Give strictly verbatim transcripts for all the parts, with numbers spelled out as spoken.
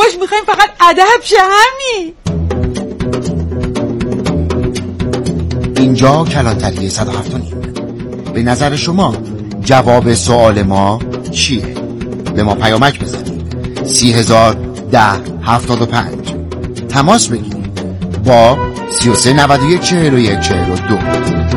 کاش میخوایم فقط ادب شه همین. اینجا کلانتری صد و هفت و نیم. به نظر شما جواب سوال ما چیه؟ به ما پیامک بزنید سی هزار ده هفتاد و پنج. تماس بگیرید با سی و سه نود و یک چهل و یک چهل و دو.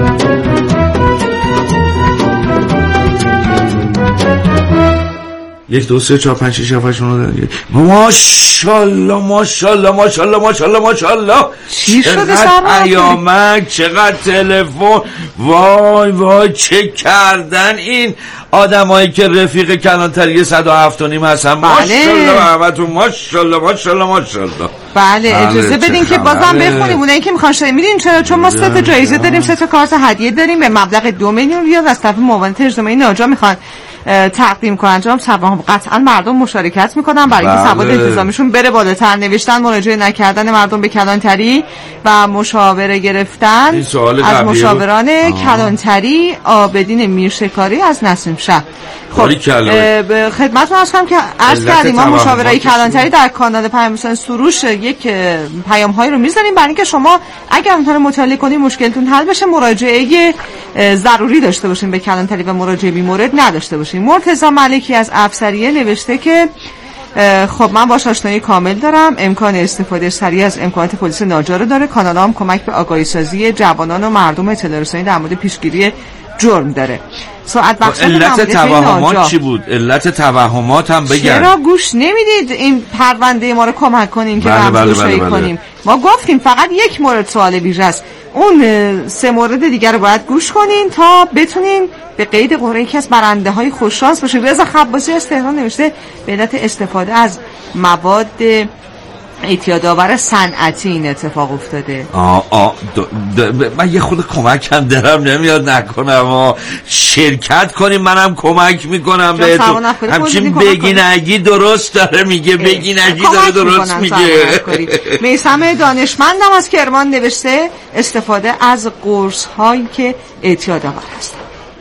یک دو سه چهار پنج شش هفت هشت نه ده. ماشاءالله ماشاءالله ماشاءالله ماشاءالله ماشاءالله. چی شده چقدر پیامک، چقدر تلفن، وای وای چه کردن این آدمایی که رفیق کلانتری صد و هفت و نیم هستن. ماشاءالله همتون ماشاءالله ماشاءالله ماشاءالله. بله اجازه بدین که بازم بخونیم اونایی که میخوان شده میرین چرا چون ما سه تا جایزه داریم، سه تا کارت هدیه داریم به مبلغ دو میلیون ریال از طرف معاونت اجتماعی ناجا میخوان تقدیم کنن. جام سوام قطعا مردم مشارکت میکنن برای اینکه سواد التزامیشون بره بالاتر. نوشتن مراجعه نکردن مردم به کلانتری و مشاوره گرفتن از مشاوران کلانتری آبدین میرشکاری از نسیم شهر. خب به خدمتتون عرض کنم که عرض کردیم ما مشاورای کلانتری در کانال پیام سروش یک پیام هایی رو میذاریم برای اینکه شما اگر اونها مطالعه کنید مشکلتون حل بشه مراجعه ضروری داشته باشین به کلانتری و مراجعه بی مورد نداشته باشین. مرتضی ملکی از افسریه نوشته که خب من باش آشنایی کامل دارم، امکان استفاده سریع از امکانات پلیس ناجا رو داره، کانالام کمک به آگاهی سازی جوانان و مردم اطلاع رسانی در مورد پیشگیری جرم داره. ساعت بخش علت توهمات چی بود؟ علت توهمات هم بگن. چرا گوش نمیدید این پرونده ما رو کمک کنین که رمزگشایی کنیم؟ ما گفتیم فقط یک مورد سوال ویژه است، اون سه مورد دیگر رو باید گوش کنین تا بتونین به قید قرعه یکی از برنده های خوششانس باشین. رضا خباسی از تهران نوشته به علت استفاده از مواد اعتیادآور صنعتی این اتفاق افتاده. آه آه د... د... من یه خود کمک هم دارم نمیاد نکنم آه. شرکت کنیم منم کمک میکنم بهتون. همچین بگی نگی درست داره میگه، بگی نگی داره درست میگه. میثم دانشمندم از کرمان نوشته استفاده از قرص هایی که اعتیادآور هست.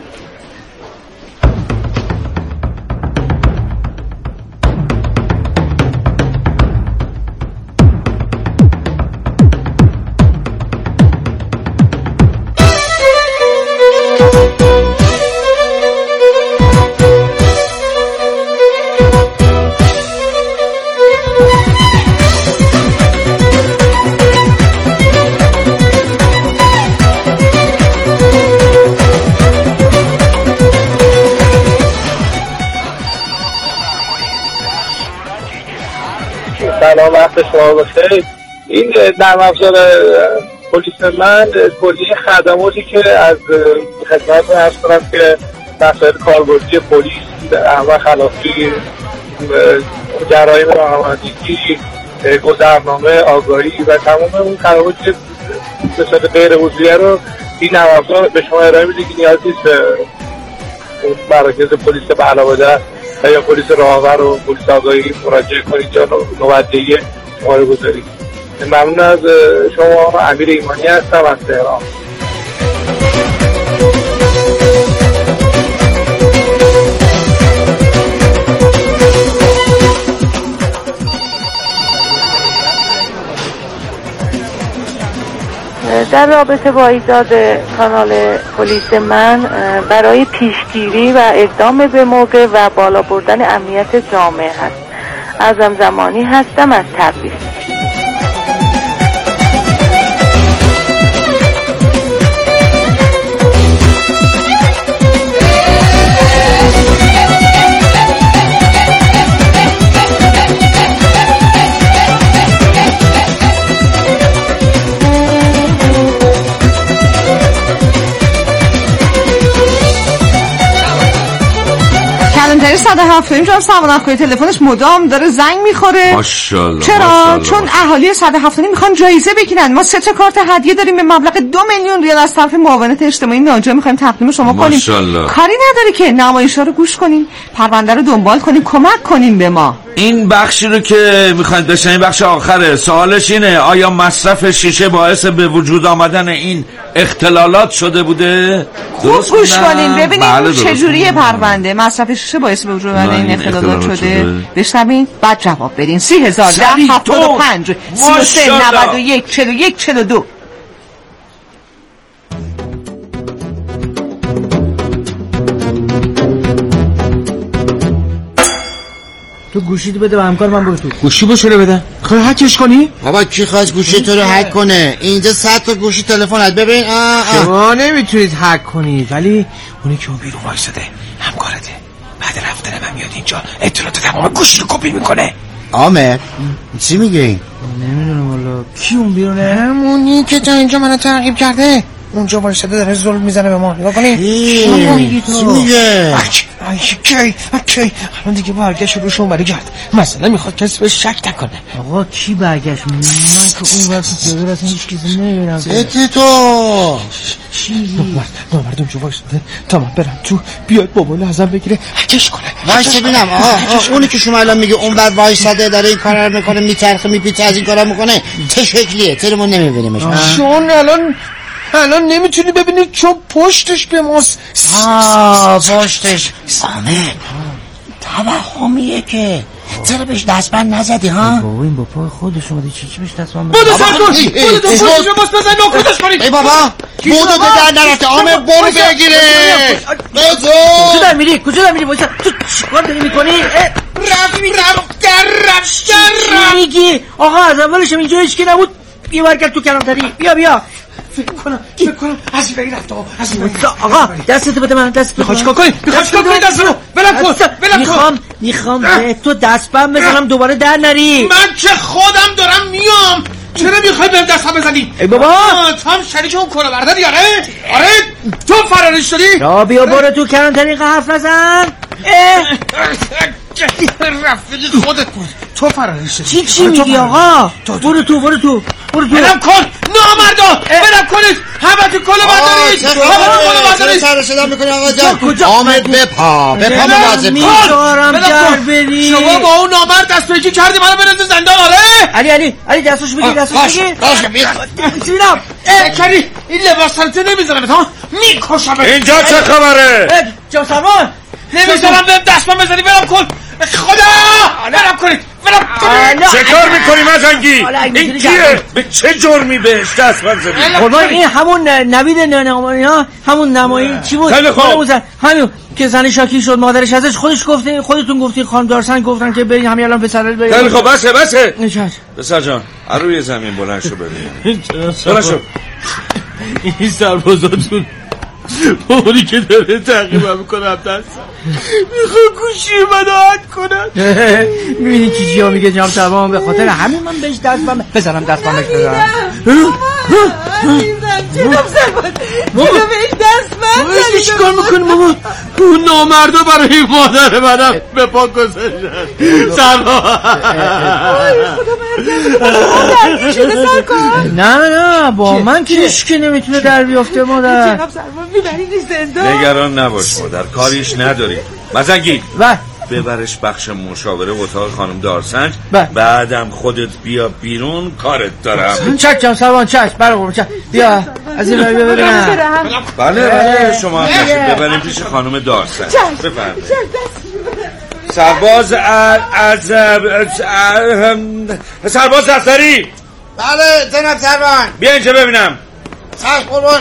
سلام وقت شما بخیر. این در افزار پلیس من کلیه خدماتی که از خدمت عرض کنم که مسائل کاربردی پلیس احوال خلافی، جرایم راهنمایی، گذرنامه، آگاهی و تمام اون خدماتی که به صورت غیر حضوریه رو این افزار به شما ارائه میده که نیاز نیست اون مراکز پلیس به علاوه در یا پلیس راهور و پلیس آگاهی مراجعه کنید یا نوبتدهی شماره گذارید. ممنون از شما. امیر ایمانی هستم از تهران. در رابطه با ایجاد کانال پلیس من برای پیشگیری و اقدام به موقع و بالا بردن امنیت جامعه هست. اعظم زمانی هستم از تبریز. کلانتری صد و هفت اینجا سوانح کنید تلفنش مدام داره زنگ میخوره. ماشاءالله. چرا؟ ماشاءالله. چون اهالی صد و هفت میخوان جایزه بگیرن. ما سه تا کارت هدیه داریم به مبلغ دو میلیون ریال از طرف معاونت اجتماعی ناجا میخوایم تقدیم شما کنیم. ماشاءالله. کاری نداره که نمایش‌ها رو گوش کنین، پرونده رو دنبال کنین، کمک کنین به ما. این بخشی رو که میخواید بشنید بخش آخره. سوالش اینه آیا مصرف شیشه باعث به وجود آمدن این اختلالات شده بوده؟ درست گوش کنین ببینید بله چجوریه پرونده. مصرف شیشه باعث به وجود آمدن این اختلالات شده, شده. بشنوین بعد جواب بدین. سی هزار ده هفتاد و پنج سی و سه نود و یک چهل و یک چهل و دو. تو گوشی تو بده به همکار من برو تو. گوشی بو چرا بدم؟ خواهی هکش کنی؟ بابا کی خواست گوشی تو رو هک کنه؟ اینجا صد تا گوشی تلفنت ببین. شما نمیتونید هک کنید ولی اونی که اون بیرون وایساده همکارته. بعد رفتن من میاد اینجا اطلاعات تمام گوشی رو کپی میکنه. آمه چی میگه این؟ نمیدونم والا. کی اون بیرونه؟ همونی که تا اینجا منو تعقیب کرده. اونجا وایساده داره ظلم میزنه به ما. نگاه کنید. چی میگه؟ کی کی الان دیگه برگشت روش اون برگرد. مثلا میخواد کسی به شک نکنه. آقا کی برگشت؟ من که اون وقت جلو اصلا هیچ چیزی نمیبینم. چه تو؟ چی؟ نامرد اونجا وایساده تا من برم تو بیاد بابا ازم بگیره هکش کنه. وایس ببینم. آه اونی که شما الان میگه اون بعد وایساده داره این کارا رو میکنه میچرخه میپیچه از این کارا میکنه چه شکلیه؟ چرا ما نمیبینیمش؟ چون الان الان نمیتونی ببینی چون پشتش به ماست. آه پشتش سامه توهمیه که چرا بهش دستبند نزدی ها؟ بابا این با پای خودش اومده چی چی بهش دستبند بزنی؟ بودو سر کن بودو تو پشتش رو باز بزنی نکنش کنید. ای بابا بودو تو در نرفته آمه برو بگیره. بزو کجا در میری؟ کجا در میری؟ بایستا تو چیکار داری میکنی؟ رفت رفت در رفت در چی میگی؟ آقا از اولش هم اینجا هیچ که نبود. بیا برگرد تو کلانتری. بیا بیا فکر کنم فکر کنم از این بگی رفت از این بگی. آقا دستتو بده من. دست میخوای چیکار کنی؟ میخوای چیکار کنی دست رو؟ بلم کن بلم کن. میخوام میخوام به تو دستبند بزنم دوباره در نری. من که خودم دارم میام. چرا میخوای بهم دستبند بزنی؟ ای بابا تو هم شریک اون کلا برداری آره؟ آره تو فرارش شدی؟ یا بیا برو تو کلانتری حرف نزن. رفیقی خودت بود تو فرارش شدی. چی چی میگی آقا؟ برو تو برو تو برو تو. برم کن نامردا برم کنید همه تو کلا بردارید همه تو کلا بردارید. سر شدم میکنی آقا جان. آمد بپا بپا مواظب میذارم در بری. شما با اون نامرد دست پیکی کردی منو بنازی زندان آره؟ علی علی علی دستش بگیر دستش بگیر. باشه بیا ببینم کری این لباس رو نمیذارم ها میکشم. اینجا چه خبره؟ جا سامان نمیذارم بهم دستم بزنی. برم کن خدا برم کنید برم کنید. چه کار میکنی مزنگی؟ این کیه؟ به چه جرمی بهش دست بزنی؟ قربان این همون نوید نمایی ها همون نمایی چی بود؟ همون که زن شاکی شد مادرش ازش خودش گفته خودتون گفتین خانم دارسن گفتن که بریم همین الان پسر بریم. خیلی خب بسه بسه پسر جان روی زمین بلند شو ببین. بلند شو. این سربازاتون اونی که داره تعقیبم میکنم دست میخواه گوشی منو حک کنن. میبینی چی چی ها میگه جناب سربان به خاطر همین من بهش دست بم بزنم دست بمش بزنم. جناب سربان چرا بهش دست بم زدی؟ چی کار میکنی بابا؟ اون نامردا برای مادر منم به پا گذاشتن. سربان نه نه با من کیش که نمیتونه در بیافته مادر. جناب سربان میبرید زندان. نگران نباش مادر کاریش نداری. مزنگی بله ببرش بخش مشاوره اتاق خانم دارسنج. بله بعدم خودت بیا بیرون کارت دارم. چک جان سربان چک برو چک بیا از این بیا ببینم. بله بله شما هم ببریم پیش خانم دارسنج. بفرمایید. سرباز از سرباز دفتری. بله جناب سربان بیا اینجا ببینم. سرش قربان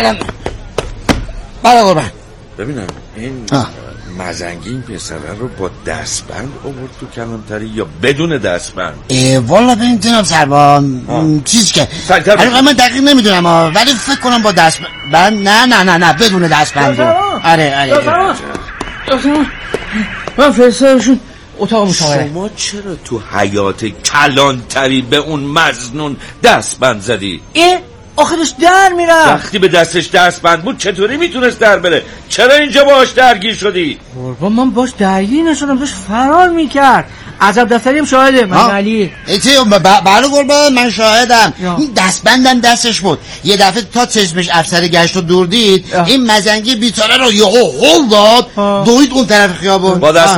بله قربان ببینم این مزنگی این پسره رو با دستبند آورد تو کلانتری یا بدون دستبند؟ والا ببین جناب سربان چیز که من دقیق نمیدونم ولی فکر کنم با دستبند. نه نه نه نه بدون دستبند. آره آره من فرستادمشون اتاق مشاوره. شما چرا تو حیات کلانتری به اون مظنون دستبند زدی؟ ای آخرش در میرم. وقتی به دستش دستبند بود چطوری میتونست در بره؟ چرا اینجا باش درگیر شدی؟ قربان من باش درگیر نشدم داشت فرار میکرد. عذاب دفتریم شاهده من علی. ایتی بله قربان من شاهدم. این دستبندم دستش بود یه دفعه تا چشمش افسر گشت و دور دید این مزنگی بیچاره رو یهو هول داد دوید اون طرف خیابون. با دستبند؟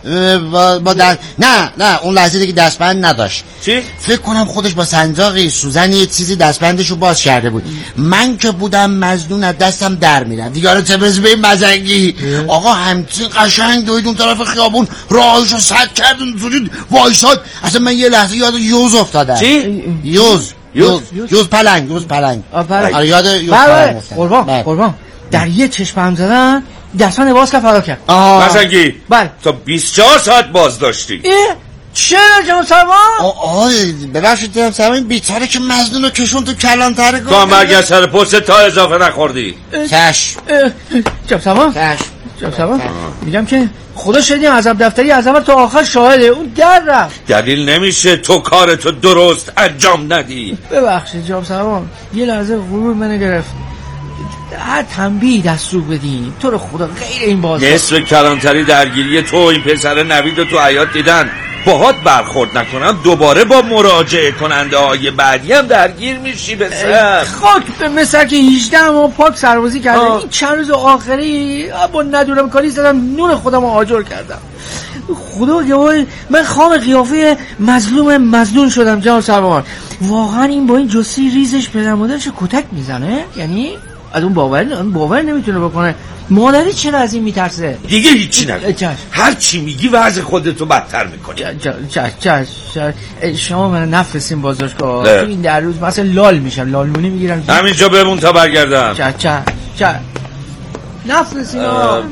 با, با دست... نه نه اون لحظه که دستبند نداشت. چی؟ فکر کنم خودش با سنجاقی سوزن یه چیزی دستبندشو باز کرده بود. من که بودم مظنون از دستم در میرم دیگه. حالا چه برسه به این مزنگی. آقا همچین قشنگ دوید اون طرف خیابون راهشو سد کرد اونجوری وایساد. اصلا من یه لحظه یاد یوز افتادم. چی؟ یوز یوز یوز پلنگ یوز پلنگ آره یاد یوز پلنگ. قربان قربان در یه چشم هم زدن دستان باز که فرار کرد. مزنگی بله تا بیست و چهار ساعت باز داشتی. چرا جناب سروان؟ آه ببخشید جناب سروان این بیچاره که مظنون رو کشون تو کلانتره. تو هم برگشت سر پست تا اضافه نخوردی. چشم جناب سروان چشم جناب سروان میگم که خدا شدی عذاب دفتری از اول تا آخر شاهده. اون در رفت. دلیل نمیشه تو کارتو درست انجام ندی. ببخشید جناب سروان یه لحظه غرور منو گرفت. هر تنبیه دستور بدین تو رو خدا غیر این باز نصف کلانتری درگیری تو این پسر نوید رو تو حیاط دیدن. باهات برخورد نکنم دوباره با مراجعه کننده های بعدی هم درگیر میشی. بسر خاک به مثل که هجده ما پاک سربازی کردم. این چند روز آخری با ندونم کاری زدم نون خودم رو آجر کردم. خدا گواهی من خام قیافه مظلوم مظلوم شدم جناب سروان. واقعا این با این جسی ریزش پدر مادرش کتک میزنه؟ یعنی از اون باور اون باور نمیتونه بکنه. مادری چرا از این میترسه؟ دیگه هیچی نگو. هر چی میگی وضع خودتو بدتر میکنی. چش چش شما من نفرستین بازداشتگاه. این در روز مثلا لال میشم لالمونی میگیرم همینجا بمون تا برگردم. چش چش چش نفرستین.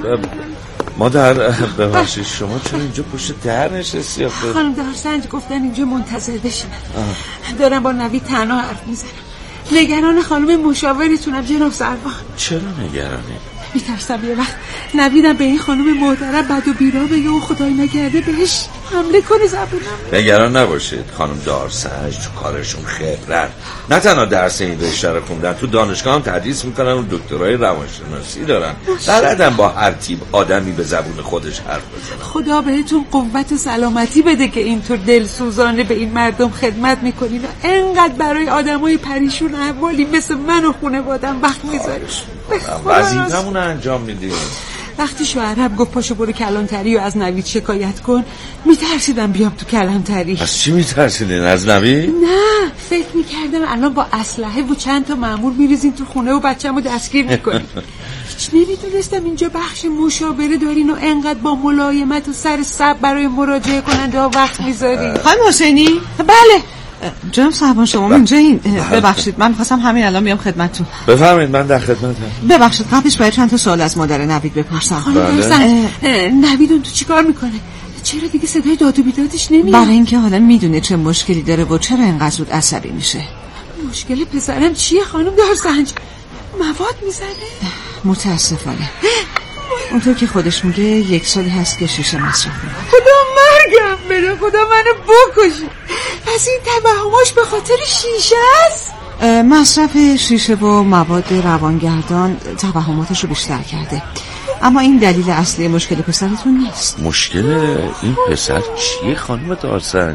مادر ببخشید شما چون اینجا پشت در نشستی؟ خانم دارسنج گفتن اینجا منتظر بشینم. دارم با نوید تنها حرف میزنم. نگران خانم مشاورتونم جناب سروان. چرا نگرانی؟ میترسم یه وقت نویدم به این خانم محترم بد و بیرا بگه و خدای نکرده بهش حمله کنه زبونم. نگران نباشید خانم دارسنج تو کارشون خبرن. نه تنها درس این رشته رو خوندن تو دانشگاه هم تدریس میکنن و دکترای روانشناسی دارن. بلدن با هر تیپ آدمی به زبون خودش حرف بزنن. خدا بهتون قوت و سلامتی بده که اینطور دلسوزانه به این مردم خدمت میکنین و انقدر برای آدمای پریشون احوالی مثل من و خانواده‌ام وقت میذارید. وظیفه‌مون انجام میدیم. وقتی شوهرم گفت پاشو برو کلانتری و از نوید شکایت کن میترسیدم بیام تو کلانتری. از چی میترسیدین؟ از نوید؟ نه فکر میکردم الان با اسلحه و چند تا مأمور میریزین تو خونه و بچه‌مو دستگیر میکنین. هیچ نمیدونستم اینجا بخش مشاوره دارین و انقدر با ملایمت و سر صبر برای مراجعه کننده ها وقت میذارین. خانم حسینی؟ بله جناب صاحبان شما اینجا این ببخشید من می‌خواستم همین الان بیام خدمتتون. بفرمایید من در خدمتم. ببخشید قبلش باید چند تا سوال از مادر نوید بپرسم. بله. نوید اون تو چیکار میکنه؟ چرا دیگه صدای داد و بیدادش نمیاد؟ برای اینکه حالا میدونه چه مشکلی داره و چرا اینقدر زود عصبی میشه. مشکل پسرم چیه خانم دارسنج؟ مواد میزنه؟ متاسفانه اونطور که خودش میگه یک سالی هست که شیشه مصرف میکنه. خدا مرگم بره خدا منو بکشه. پس این توهماش به خاطر شیشه است؟ مصرف شیشه و مواد روانگردان توهماتش رو بیشتر کرده اما این دلیل اصلی مشکل پسرتون نیست. مشکل این پسر چیه خانم دارسنج؟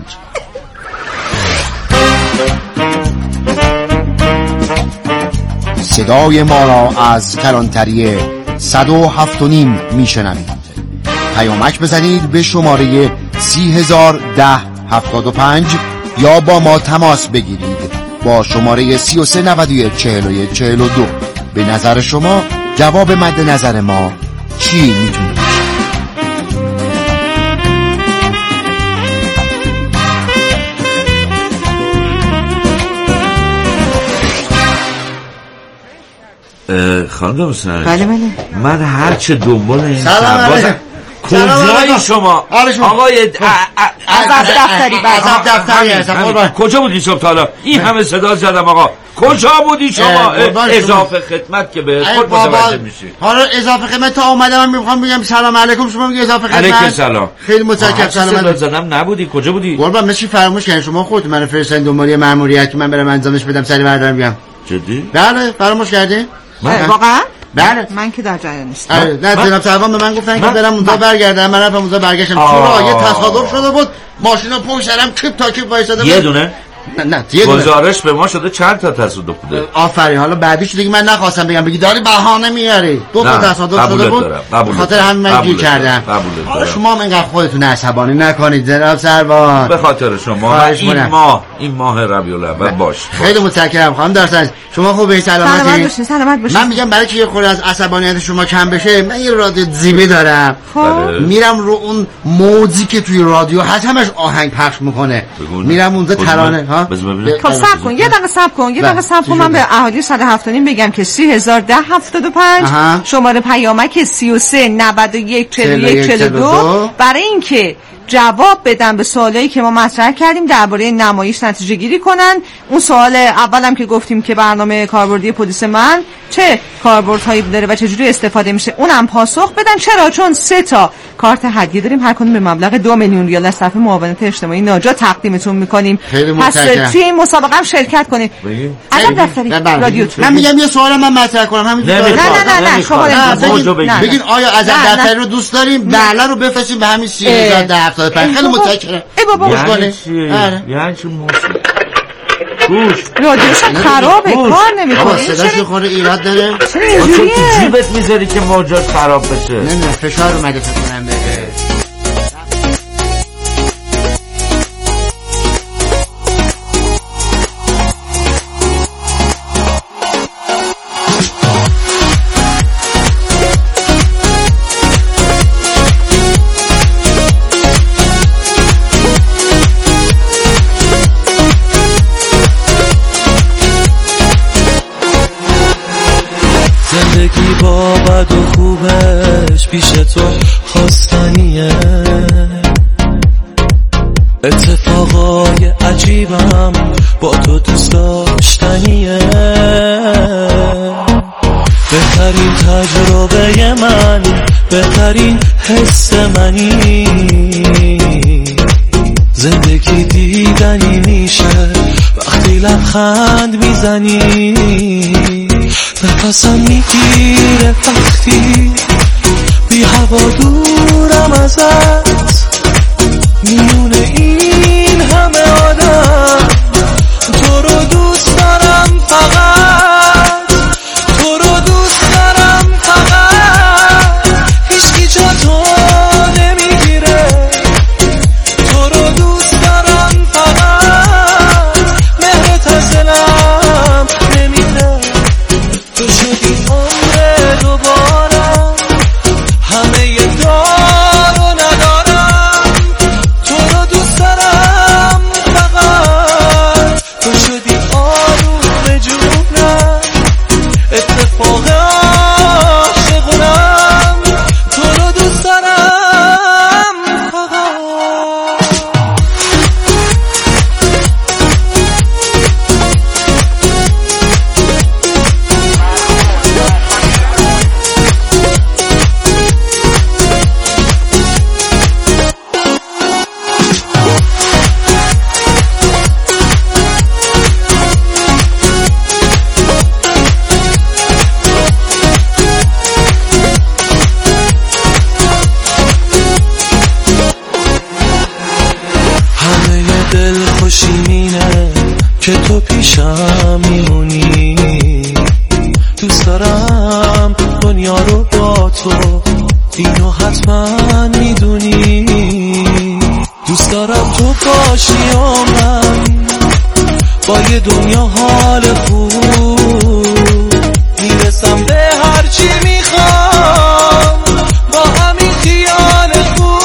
صدای ما را از کلانتری صد و هفت و نیم میشنوید. پیامک بزنید به شماره سی هزار ده هفتاد و پنج یا با ما تماس بگیرید با شماره سی و سه نود و یک چهل و یک چهل و دو. به نظر شما جواب مد نظر ما چی میتونه باشه؟ خانم دارسنج بله بله من هرچه دنبال این سربازم کجایی شما؟ آقای عذاب دفتری عذاب دفتری هستم. کجا بودی صبح تا حالا؟ این همه صدا زدم آقا کجا بودی شما؟ اضافه خدمت که به خود متوجه میشی. حالا اضافه خدمت تا اومدم من میخوام بگم سلام علیکم شما میگی اضافه خدمت. علیکم سلام. خیلی متشکرم. سلام علیکم. زدم نبودی کجا بودی؟ قربان مشی فراموش کردین شما خودت منو فرستادین دنبال مأموریت که من برم انجامش بدم سری بردارم بیام. جدی؟ بله فراموش کردین؟ واقعا؟ بله من که در جریان نیستم. نه جناب سروان به من گفتن که برم اونجا برگردم. من رفتم اونجا برگشتم تو راه یه تصادف شده بود ماشینا پشت سرم کیپ تا کیپ وایساده بود. یه دونه نه نه گزارش به ما شده چند تا تصادف بوده. آفرین. حالا بعدیش دیگه من نخواستم بگم بگی داری بهانه میاری. دو تا تصادف شده بود. به خاطر همین من گیر کردم. حالا شما هم اینقدر خودتون عصبانی نکنید جناب سروان. به خاطر شما این ماه این ماه ربیع الاول باش. خیلی متشکرم خانم دارسنج. شما خوبه؟ سلامتی؟ سلامت باشین. سلامت باشین. من میگم برای که یه خورده از عصبانیت شما کم بشه من یه رادیو زیبی دارم. میرم رو اون موجی که توی رادیو هست همش آهنگ پخش میکنه. میرم اونجا ترانه ها. خب صبر کن یه دقیقه صبر کن یه دقیقه صبر کن من به اهالی صد و هفت و نیم بگم که سی هزار ده هفتاد و پنج شماره پیامک سی و سه نود و یک چهل و یک چهل و دو برای اینکه جواب بدن به سوالایی که ما مطرح کردیم درباره نمایش نتیجه گیری کنن. اون سوال اولم که گفتیم که برنامه کاربردی پلیس من چه کاربردهایی داره و چجوری استفاده میشه اونم پاسخ بدن. چرا؟ چون سه تا کارت هدیه داریم هر کدوم به مبلغ دو میلیون ریال از طرف معاونت اجتماعی ناجا تقدیمتون میکنیم. پس توی این مسابقه هم شرکت کنید. الان دفتری رادیو من میگم یه سوال من مطرح کنم همین. نه نه نه نه شما بگید آیا از دفتری رو دوست داریم بله رو بفرستیم به همین سی هزار ده هفتاد و پنج. خیلی متشکرم. ای بابا یعنی چی؟ یعنی چی موسیقی؟ گوش رادیوشم خرابه کار نمیکنه. صداش خورده ایراد داره. چرا اینجوریه؟ تو جیبت میذاری که موجات خراب بشه. نه نه فشار اومده فکر کنم بده. زندگی با بد و خوبش پیش تو خواستنیه، اتفاقای عجیبم با تو دوست داشتنیه، بهترین تجربه من بهترین حس منی، زندگی دیدنی میشه وقتی لبخند میزنی، نفسم میگیره وقتی بی هوا دورم ازت، میونه این همه آدم تو رو دوست دارم، فقط تو رو دوست دارم، فقط هیچکی جا تو نمیگیره، تو رو دوست دارم، فقط مهرت از دلم نمیره، تو شدی عمر دوبارم، همه ی دار و ندارم، تو رو دوست دارم، فقط تو شدی آروم جونم، اتفاق عاشقونم، تو رو دوست دارم، فقط دل خوشینه که تو پیشم میمونی، دوست دارم دنیا رو با تو، اینو حتما میدونی، دوست دارم تو باشی و من با یه دنیا حال خوب، میرسم به هرچی میخوام با همین خیال خوب،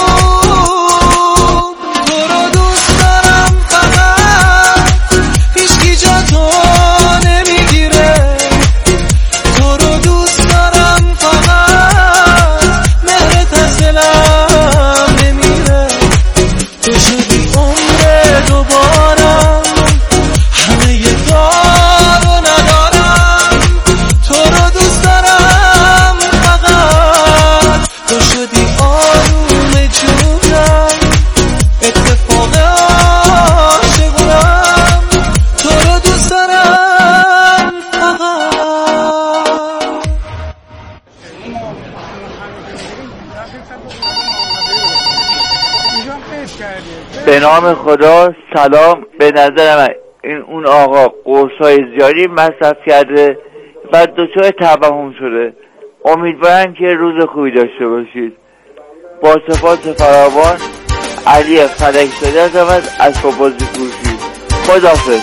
به نام خدا. سلام، به نظر من این اون آقا قرصای زیادی مصرف کرده و دچار توهم شده. امیدوارم که روز خوبی داشته باشید. با سپاس فراوان، علی فلک شده از از بازی فروشی. خداحافظ.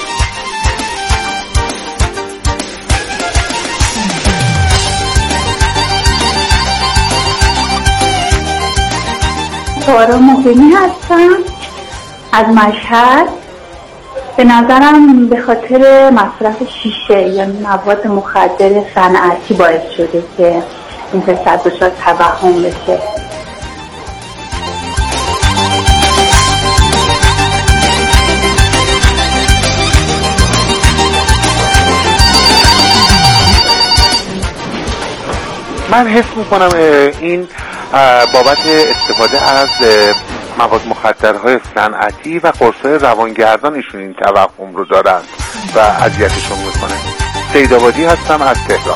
سارا مقیمی هستم از مشهد. به نظرم به خاطر مصرف شیشه یا مواد مخدر صنعتی باعث شده که این پسر دچار توهم بشه. من حس میکنم این بابت استفاده از مواد مخدرهای صنعتی و قرص‌های روانگردان ایشون این توهم رو دارن و اذیتشون میکنه. سید آبادی هستم از تهران.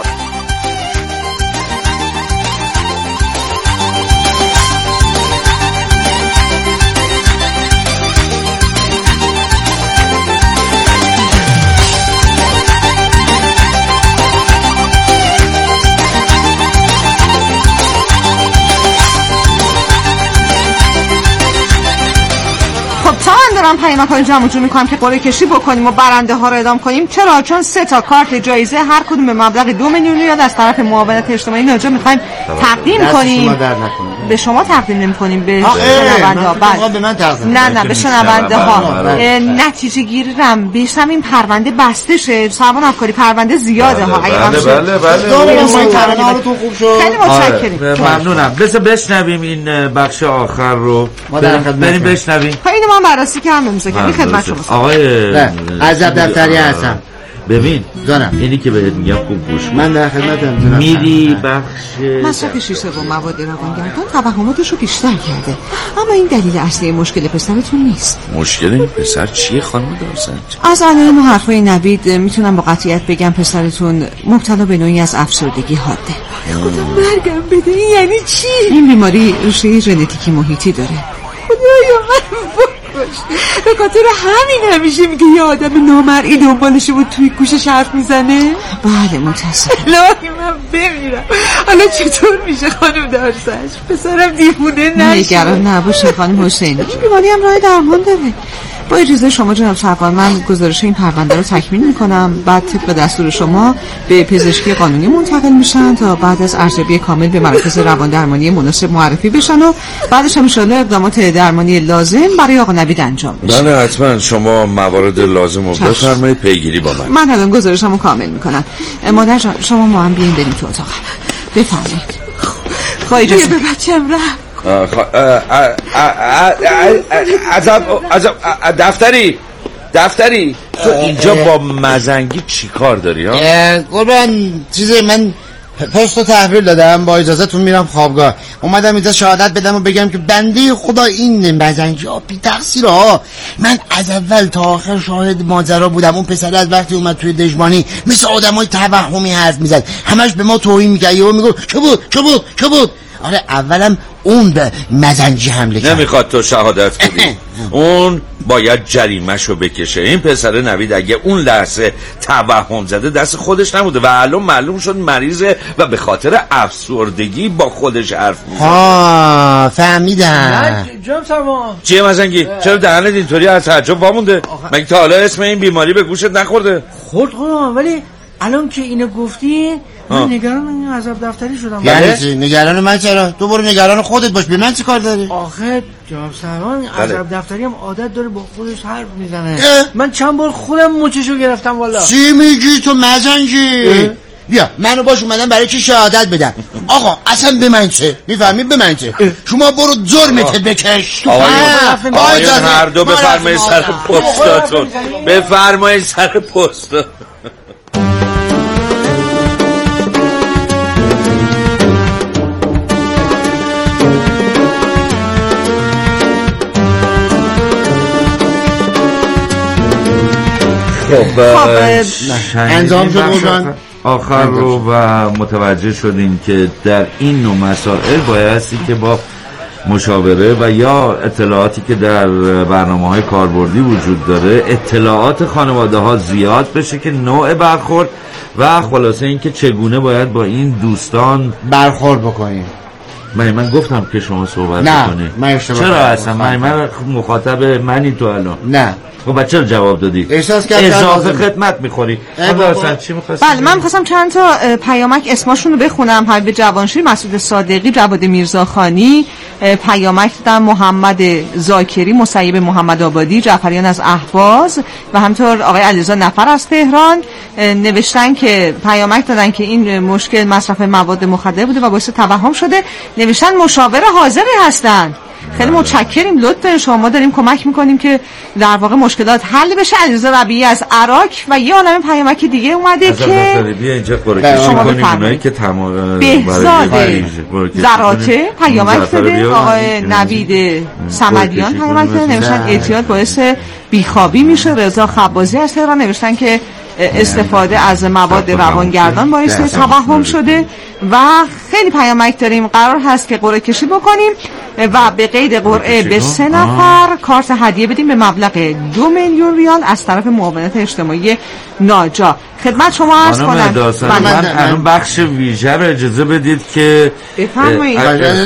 دارم پیامک‌های جمع جور می‌کنم که قرعه کشی بکنیم و برنده ها رو اعلام کنیم. چرا؟ چون سه تا کارت جایزه هر کدوم به مبلغ دو میلیون ریال از طرف معاونت اجتماعی ناجا می‌خوایم تقدیم کنیم. به شما تقدیم نمی‌کنیم، به شنونده ها. به من تقدیم. نه نه به شنونده ها. نتیجه گیری رم بیشتر این پرونده بسته شه. سربان افکاری پرونده زیاده ها. اگه بله بله بله. خیلی متشکریم. ممنونم. بذار بشنویم این بخش آخر رو. بریم بشنویم. اینو من بررسی کردم امضا خدمت شما. آقای عزب دفتری هستم. ببین جانم، اینی که بهت میگم خوب گوش من در خدمتم. میری بخش مصرف شیشه و مواد روانگردان توهماتش رو بیشتر کرده، اما این دلیل اصلی مشکل پسرتون نیست. مشکل این پسر چیه خانم دارسنج؟ از علائم و حرفای نوید میتونم با قطعیت بگم پسرتون مبتلا به نوعی از افسردگی حاده. خدا مرگم بده. این یعنی چی؟ این بیماری ریشه ژنتیکی محیطی داره. خدایا من به خاطر همین همیشه میگه یه آدم نامرئی دنبالشه و توی گوشش حرف میزنه. بله متاسفم. الهی من بمیرم. حالا چطور میشه خانم دارسنج پسرم دیوونه نشه؟ نگران نباشه خانم حسینی، این بیماری هم راه درمان داره. با اجازه شما جناب سرکار من گزارش این پرونده رو تکمیل میکنم، بعد طبق دستور شما به پزشکی قانونی منتقل میشن تا بعد از ارزیابی کامل به مراکز روان درمانی مناسب معرفی بشن و بعدش هم ان شاءالله اقدامات درمانی لازم برای آقا نوید انجام بشه. بله حتما شما موارد لازم رو بفرمایید پیگیری با من. من الان گزارشمو کامل میکنم. مادر جان شما ما هم بیاین بریم تو اتاق. بفرمایید. خواهی اجازه به بچه‌م رفت. دفتری دفتری تو اینجا با مزنگی چی کار داری ها؟ قربان چیزی من پست رو تحویل دادم، با اجازهتون میرم خوابگاه. اومدم اینجا شهادت بدم و بگم که بنده خدا این مزنگی ها بی تقصیره ها. من از اول تا آخر شاهد ماجرا بودم. اون پسر از وقتی اومد توی دژبانی مثل آدمای توهمی حرف میزد، همش به ما توهین میکرد. یهو میگفت چه بود چه بود چه بود. آره اولم اون به مزنجی حمله کرد. نمیخواد تو شهادت بدی. اون باید جریمه‌شو بکشه. این پسر نوید اگه اون لحظه توهم زده دست خودش نبوده و الان معلوم شد مریضه و به خاطر افسردگی با خودش حرف میزنه. ها فهمیدم. جناب سرمان چیه مزنگی؟ چرا دهنت اینطوری از تعجب وامونده؟ مگه تا حالا اسم این بیماری به گوشت نخورده؟ خورد خودم، ولی الان که اینو گفتی من نگران این عذاب دفتری شدم. یعنی چی؟ نگران من چرا؟ تو برو نگران خودت باش. به من چی کار داری؟ آخه جناب سرمان عذاب دفتری هم عادت داره با خودش حرف میزنه. من چند بار خودم مچشو گرفتم والا. چی میگی تو مزنجی؟ بیا منو باش اومدم برای چی شهادت بدم. آقا اصلا به من چه؟ میفهمی به من چه؟ شما برو جرمت بکش. آقایون هر دو بفرمایید سر پستاتون. بفرمایید سر پست. خب انجام شد آخر رو و متوجه شدیم که در این نوع مسائل بایستی که با مشاوره و یا اطلاعاتی که در برنامه‌های کاربردی وجود داره اطلاعات خانواده ها زیاد بشه که نوع برخورد و خلاصه اینکه چگونه باید با این دوستان برخورد بکنیم. من من گفتم که شما صحبت کنید. نه چرا اصلا من من مخاطب منی تو الان؟ نه خب چرا جواب دادی؟ احساس کردم اضافه خدمت میخوری. اصلا چی می‌خواستی؟ بله من می‌خواستم چند تا پیامک اسمشون رو بخونم. حبیب جوانشیر، مسعود صادقی، جواد میرزاخانی پیامک دادن، محمد زاکری، مصیب محمد آبادی، جعفریان از اهواز و همینطور آقای علیرضا نفر از تهران نوشتن که پیامک دادن که این مشکل مصرف مواد مخدر بوده و باعث توهم شده. نوشتن مشاور حاضری هستن. خیلی متشکریم، لطف دارین شما، ما داریم کمک میکنیم که در واقع مشکلات حل بشه. علیرضا ربیعی از عراق و یه عالمه پیامک دیگه اومده که بیا اینجا قرعه‌کشی کنیم اونایی که تمام بهزاد زراته پیامک داده، آقای نوید صمدیان پیامک داده، نوشتن اعتیاد باعث بیخوابی میشه. رضا خبازی از تهران نوشتن که استفاده از مواد روانگردان باعث توهم شده و خیلی پیامک داریم. قرار هست که قرعه کشی بکنیم و به قید قرعه به سه نفر کارت هدیه بدیم به مبلغ دو میلیون ریال از طرف معاونت اجتماعی ناجا. خدمت شما عرض کنم من الان بخش ویژه رو اجازه بدید که بفرمایید.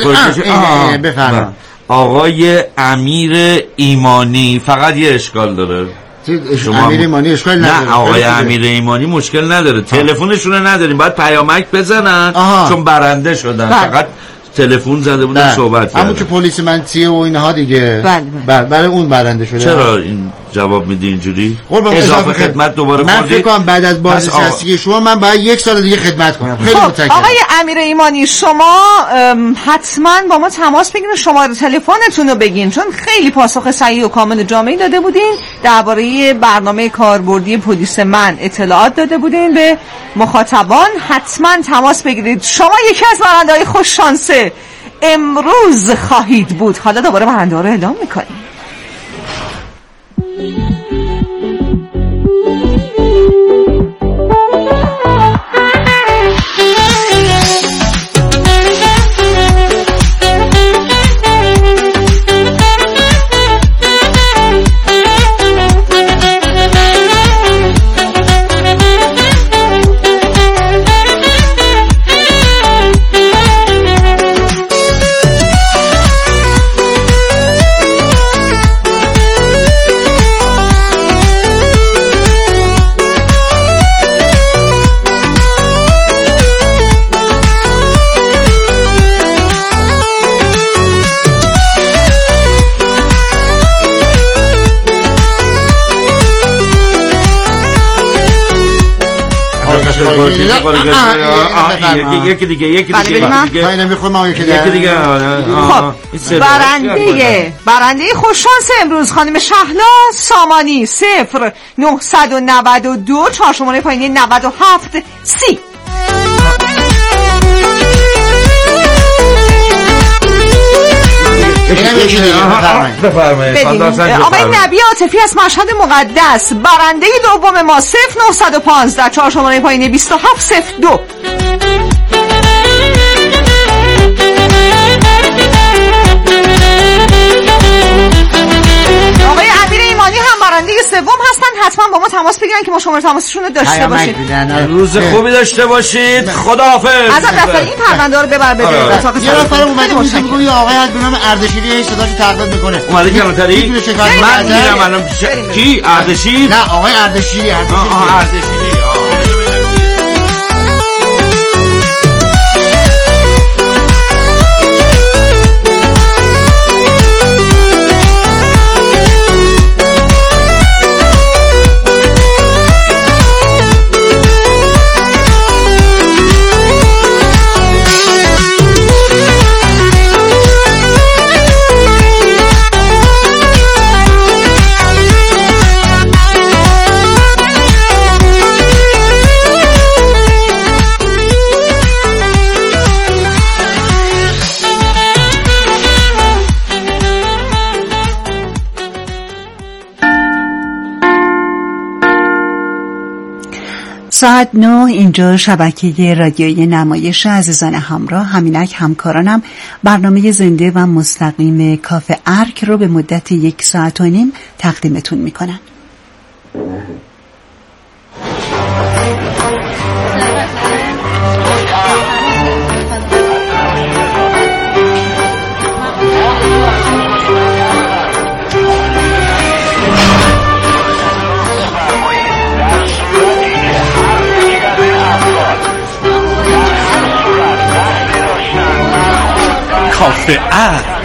بفرمایید. آقای امیر ایمانی فقط یه اشکال داره. شما امیر ایمانی اشکال نداره. نه آقای امیر ایمانی مشکل نداره، تلفنشون رو نداریم، باید پیامک بزنن. آها. چون برنده شدن. بله. فقط تلفن زده بودن صحبت کردن. همون که پلیس منطقه و اینها دیگه. بله بله. برای اون برنده شده. چرا این جواب میدی اینجوری؟ اضافه خدمت دوباره من فکر کنم بعد از بازنشستگی شما من باید یک سال دیگه خدمت کنم. خیلی متشکرم. آقای امیر ایمانی شما حتما با ما تماس بگیرید، شماره تلفنتون رو بگین، چون خیلی پاسخ صحیح و کامل جامعی داده بودین. درباره برنامه کاربردی پلیس من اطلاعات داده بودین به مخاطبان. حتما تماس بگیرید. شما یکی از برنده‌های خوش شانسه امروز خواهید بود. حالا دوباره برنده رو اعلام می‌کنیم. یکی دیگه یکی دیگه من نمیخوام یکی دیگه یکی دیگه خب برنده برنده خوششانس امروز خانم شهلا سامانی صفر نهصد و نود و دو چهار شماره پایینی نود و هفت سی. آقای نبی عاطفی از مشهد مقدس برنده دوم ما صفر نهصد و پانزده چهار شماره پایینی بیست و هفت صفر دو. آقای امیر ایمانی هم برنده سوم هستن. حتما با ما تماس بگیرن که ما شماره تماسشون رو داشته باشید. روز خوبی داشته باشید. خداحافظ. از دفتر این پرونده رو ببر بده. یه نفر اومده موسیقی میگه آقای از به نام اردشیری صداشو تقلید میکنه. اومده کلانتری؟ من میرم الان کی؟ اردشیر؟ نه آقای اردشیری. اردشیری. ساعت نه اینجا شبکه رادیویی نمایش. عزیزان همراه، همینک همکارانم برنامه زنده و مستقیم کافه ارک رو به مدت یک ساعت و نیم تقدیمتون میکنن. کافه ارک